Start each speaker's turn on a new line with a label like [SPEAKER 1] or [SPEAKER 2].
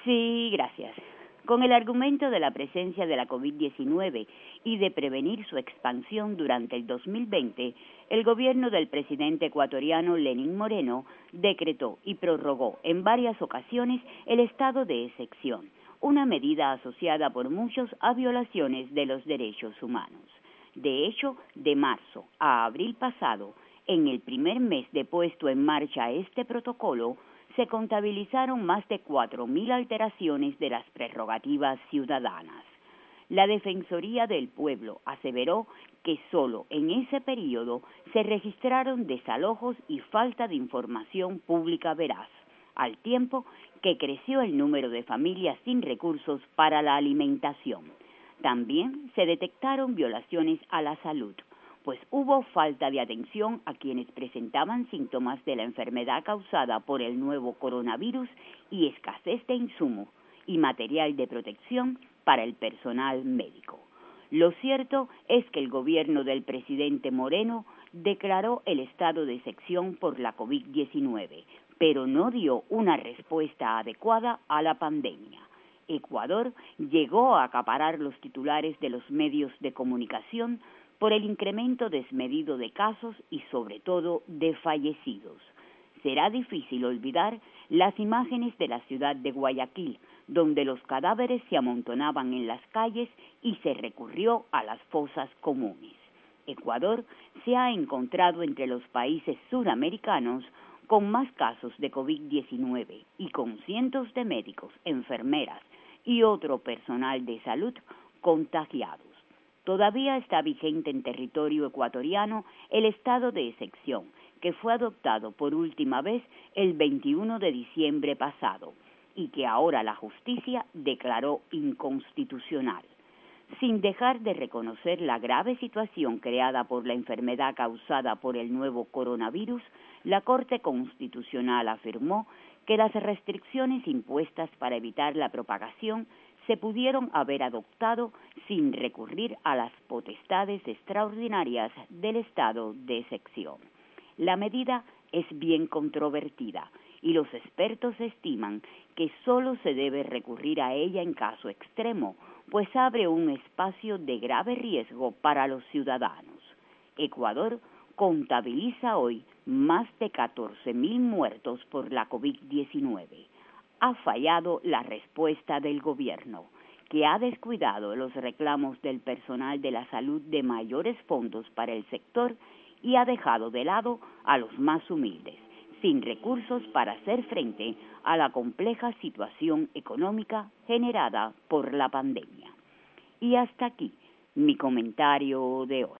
[SPEAKER 1] Sí, gracias. Con el argumento de la presencia de la COVID-19 y de prevenir su expansión durante el 2020, el gobierno del presidente ecuatoriano Lenín Moreno decretó y prorrogó en varias ocasiones el estado de excepción, una medida asociada por muchos a violaciones de los derechos humanos. De hecho, de marzo a abril pasado, en el primer mes de puesto en marcha este protocolo, se contabilizaron más de 4.000 alteraciones de las prerrogativas ciudadanas. La Defensoría del Pueblo aseveró que solo en ese periodo se registraron desalojos y falta de información pública veraz, al tiempo que creció el número de familias sin recursos para la alimentación. También se detectaron violaciones a la salud, pues hubo falta de atención a quienes presentaban síntomas de la enfermedad causada por el nuevo coronavirus y escasez de insumos y material de protección para el personal médico. Lo cierto es que el gobierno del presidente Moreno declaró el estado de excepción por la COVID-19, pero no dio una respuesta adecuada a la pandemia. Ecuador llegó a acaparar los titulares de los medios de comunicación por el incremento desmedido de casos y sobre todo de fallecidos. Será difícil olvidar las imágenes de la ciudad de Guayaquil, donde los cadáveres se amontonaban en las calles y se recurrió a las fosas comunes. Ecuador se ha encontrado entre los países suramericanos con más casos de COVID-19 y con cientos de médicos, enfermeras y otro personal de salud contagiados. Todavía está vigente en territorio ecuatoriano el estado de excepción, que fue adoptado por última vez el 21 de diciembre pasado y que ahora la justicia declaró inconstitucional. Sin dejar de reconocer la grave situación creada por la enfermedad causada por el nuevo coronavirus, la Corte Constitucional afirmó que las restricciones impuestas para evitar la propagación se pudieron haber adoptado sin recurrir a las potestades extraordinarias del estado de excepción. La medida es bien controvertida y los expertos estiman que solo se debe recurrir a ella en caso extremo, pues abre un espacio de grave riesgo para los ciudadanos. Ecuador contabiliza hoy más de 14.000 muertos por la COVID-19. Ha fallado la respuesta del gobierno, que ha descuidado los reclamos del personal de la salud de mayores fondos para el sector y ha dejado de lado a los más humildes, sin recursos para hacer frente a la compleja situación económica generada por la pandemia. Y hasta aquí mi comentario de hoy.